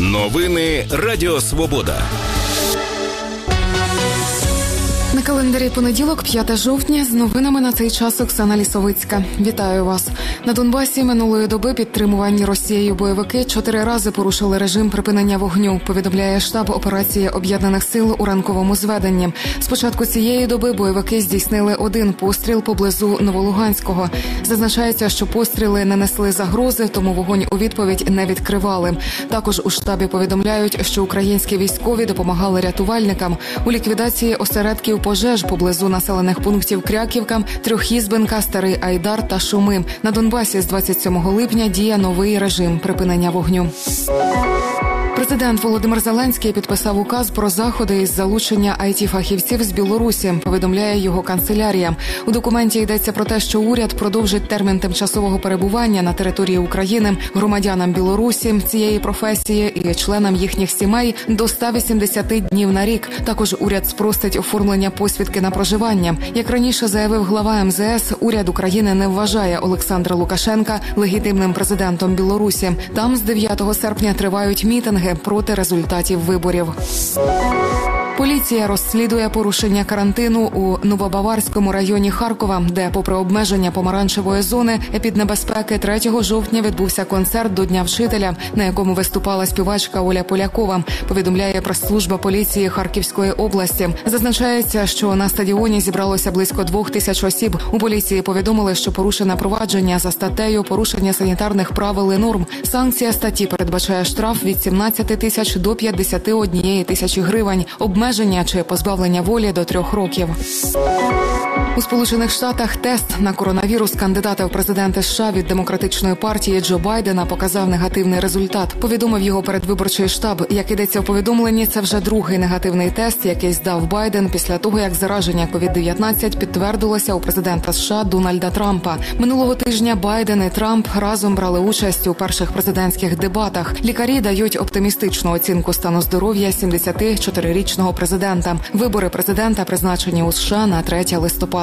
Новини Радіо Свобода. На календарі понеділок, 5 жовтня, з новинами на цей час Оксана Лісовицька. Вітаю вас. На Донбасі минулої доби підтримувані Росією бойовики 4 рази порушили режим припинення вогню, повідомляє штаб операції Об'єднаних сил у ранковому зведенні. З початку цієї доби бойовики здійснили 1 постріл поблизу Новолуганського. Зазначається, що постріли не несли загрози, тому вогонь у відповідь не відкривали. Також у штабі повідомляють, що українські військові допомагали рятувальникам у ліквідації осередків пожеж поблизу населених пунктів Кряківка, Трьохізбенка, Старий Айдар та Шуми. На Донбасі з 27 липня діє новий режим припинення вогню. Президент Володимир Зеленський підписав указ про заходи із залучення IT-фахівців з Білорусі, повідомляє його канцелярія. У документі йдеться про те, що уряд продовжить термін тимчасового перебування на території України громадянам Білорусі цієї професії і членам їхніх сімей до 180 днів на рік. Також уряд спростить оформлення посвідки на проживання. Як раніше заявив глава МЗС, уряд України не вважає Олександра Лукашенка легітимним президентом Білорусі. Там з 9 серпня тривають мітинги проти результатів виборів. Поліція розслідує порушення карантину у Новобаварському районі Харкова, де, попри обмеження помаранчевої зони, епіднебезпеки 3 жовтня відбувся концерт до Дня вчителя, на якому виступала співачка Оля Полякова, повідомляє прес-служба поліції Харківської області. Зазначається, що на стадіоні зібралося близько 2000 осіб. У поліції повідомили, що порушене провадження за статтею «Порушення санітарних правил і норм». Санкція статті передбачає штраф від 17 тисяч до 51 тисячі гривень, обмеження чи позбавлення волі до 3 років. У Сполучених Штатах тест на коронавірус кандидата в президенти США від Демократичної партії Джо Байдена показав негативний результат. Повідомив його передвиборчий штаб. Як ідеться у повідомленні, це вже другий негативний тест, який здав Байден після того, як зараження COVID-19 підтвердилося у президента США Дональда Трампа. Минулого тижня Байден і Трамп разом брали участь у перших президентських дебатах. Лікарі дають оптимістичну оцінку стану здоров'я 74-річного президента. Вибори президента призначені у США на 3 листопада.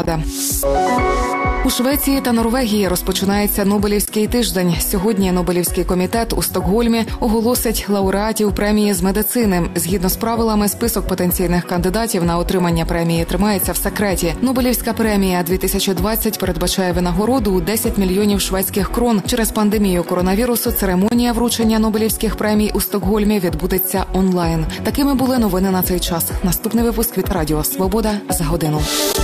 У Швеції та Норвегії розпочинається Нобелівський тиждень. Сьогодні Нобелівський комітет у Стокгольмі оголосить лауреатів премії з медицини. Згідно з правилами, список потенційних кандидатів на отримання премії тримається в секреті. Нобелівська премія 2020 передбачає винагороду у 10 мільйонів шведських крон. Через пандемію коронавірусу церемонія вручення Нобелівських премій у Стокгольмі відбудеться онлайн. Такими були новини на цей час. Наступний випуск від Радіо Свобода за годину.